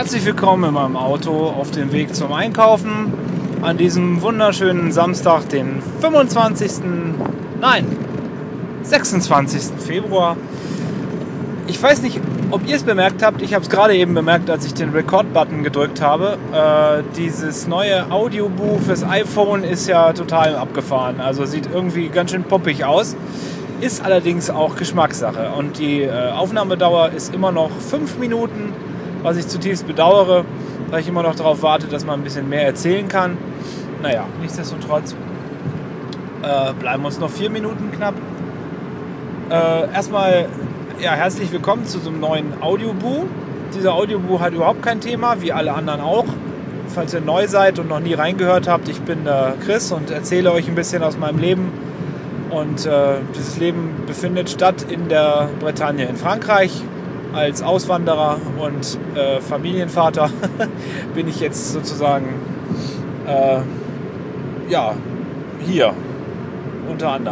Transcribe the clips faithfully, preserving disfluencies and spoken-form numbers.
Herzlich willkommen in meinem Auto auf dem Weg zum Einkaufen an diesem wunderschönen Samstag, den fünfundzwanzigsten Nein, sechsundzwanzigsten Februar. Ich weiß nicht, ob ihr es bemerkt habt, ich habe es gerade eben bemerkt, als ich den Record-Button gedrückt habe. Äh, dieses neue Audiobuch fürs iPhone ist ja total abgefahren, also sieht irgendwie ganz schön poppig aus. Ist allerdings auch Geschmackssache und die äh, Aufnahmedauer ist immer noch fünf Minuten, was ich zutiefst bedauere, weil ich immer noch darauf warte, dass man ein bisschen mehr erzählen kann. Naja, nichtsdestotrotz äh, bleiben uns noch vier Minuten knapp. Äh, erstmal ja, herzlich willkommen zu so einem neuen Audiobuch. Dieser Audiobuch hat überhaupt kein Thema, wie alle anderen auch. Falls ihr neu seid und noch nie reingehört habt, ich bin äh, Chris und erzähle euch ein bisschen aus meinem Leben. Und äh, dieses Leben befindet statt in der Bretagne in Frankreich. Als Auswanderer und äh, Familienvater bin ich jetzt sozusagen äh, ja, hier unter anderem.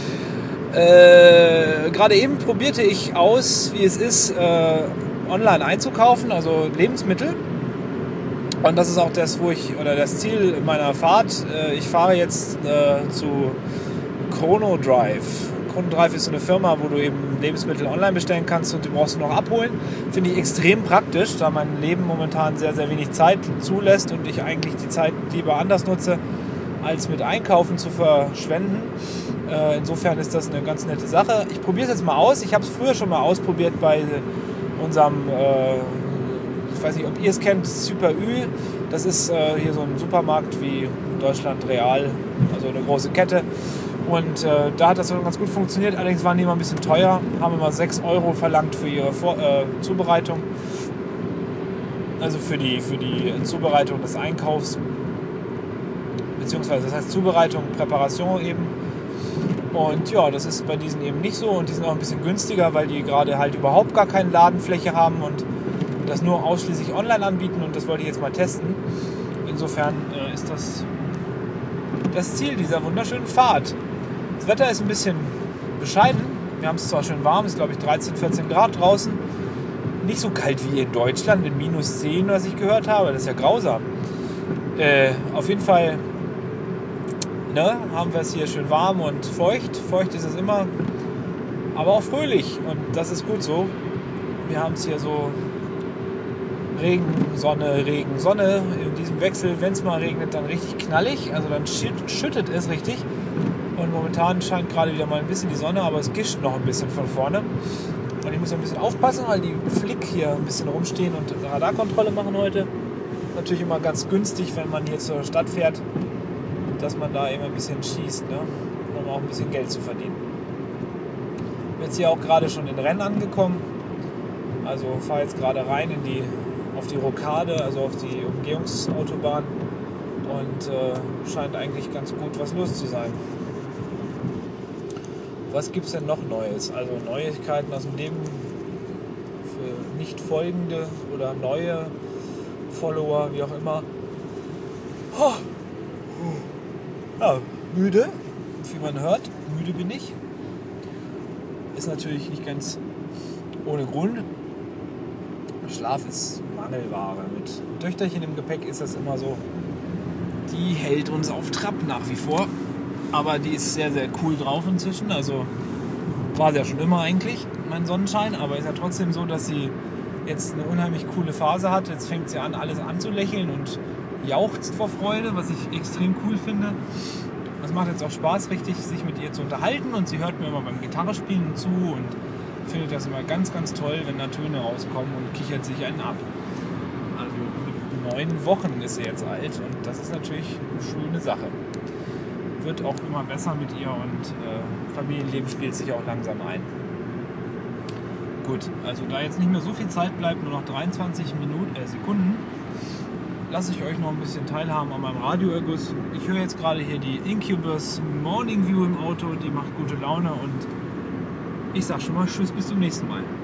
Äh, gerade eben probierte ich aus, wie es ist, äh, online einzukaufen, also Lebensmittel. Und das ist auch das, wo ich, oder das Ziel meiner Fahrt. Äh, ich fahre jetzt äh, zu Chrono Drive. Chrono Drive ist so eine Firma, wo du eben Lebensmittel online bestellen kannst und die brauchst du noch abholen. Finde ich extrem praktisch, da mein Leben momentan sehr, sehr wenig Zeit zulässt und ich eigentlich die Zeit lieber anders nutze, als mit Einkaufen zu verschwenden. Äh, insofern ist das eine ganz nette Sache. Ich probiere es jetzt mal aus. Ich habe es früher schon mal ausprobiert bei unserem, äh, ich weiß nicht, ob ihr es kennt, Super Ü. Das ist äh, hier so ein Supermarkt wie in Deutschland Real, also eine große Kette. Und äh, da hat das ganz gut funktioniert, allerdings waren die immer ein bisschen teuer, haben immer sechs Euro verlangt für ihre Vor- äh, Zubereitung, also für die, für die Zubereitung des Einkaufs, beziehungsweise das heißt Zubereitung, Präparation eben. Und ja, das ist bei diesen eben nicht so und die sind auch ein bisschen günstiger, weil die gerade halt überhaupt gar keine Ladenfläche haben und das nur ausschließlich online anbieten und das wollte ich jetzt mal testen. Insofern äh, ist das das Ziel dieser wunderschönen Fahrt. Das Wetter ist ein bisschen bescheiden. Wir haben es zwar schön warm, es ist glaube ich dreizehn, vierzehn Grad draußen. Nicht so kalt wie in Deutschland, in minus zehn, was ich gehört habe. Das ist ja grausam. Äh, auf jeden Fall ne, haben wir es hier schön warm und feucht. Feucht ist es immer, aber auch fröhlich. Und das ist gut so. Wir haben es hier so Regen, Sonne, Regen, Sonne. In diesem Wechsel, wenn es mal regnet, dann richtig knallig. Also dann schüttet es richtig. Und momentan scheint gerade wieder mal ein bisschen die Sonne, aber es gischt noch ein bisschen von vorne. Und ich muss ein bisschen aufpassen, weil die Flick hier ein bisschen rumstehen und Radarkontrolle machen heute. Natürlich immer ganz günstig, wenn man hier zur Stadt fährt, dass man da immer ein bisschen schießt, ne? Um auch ein bisschen Geld zu verdienen. Ich bin jetzt hier auch gerade schon in Rennes angekommen. Also fahre jetzt gerade rein in die, auf die Rokade, also auf die Umgehungsautobahn. Und äh, scheint eigentlich ganz gut was los zu sein. Was gibt es denn noch Neues? Also Neuigkeiten aus dem Leben für nicht folgende oder neue Follower, wie auch immer. Oh. Ja, müde, wie man hört. Müde bin ich. Ist natürlich nicht ganz ohne Grund. Schlaf ist Mangelware. Mit Töchterchen im Gepäck ist das immer so. Die hält uns auf Trab nach wie vor. Aber die ist sehr, sehr cool drauf inzwischen. Also war sie ja schon immer eigentlich, mein Sonnenschein. Aber ist ja trotzdem so, dass sie jetzt eine unheimlich coole Phase hat. Jetzt fängt sie an, alles anzulächeln und jauchzt vor Freude, was ich extrem cool finde. Es macht jetzt auch Spaß, richtig sich mit ihr zu unterhalten. Und sie hört mir immer beim Gitarrespielen zu und findet das immer ganz, ganz toll, wenn da Töne rauskommen und kichert sich einen ab. Also mit neun Wochen ist sie jetzt alt und das ist natürlich eine schöne Sache. Wird auch immer besser mit ihr und äh, Familienleben spielt sich auch langsam ein. Gut, also da jetzt nicht mehr so viel Zeit bleibt, nur noch dreiundzwanzig Minuten, äh, Sekunden, lasse ich euch noch ein bisschen teilhaben an meinem Radioerguss. Ich höre jetzt gerade hier die Incubus Morning View im Auto, die macht gute Laune und ich sag schon mal Tschüss, bis zum nächsten Mal.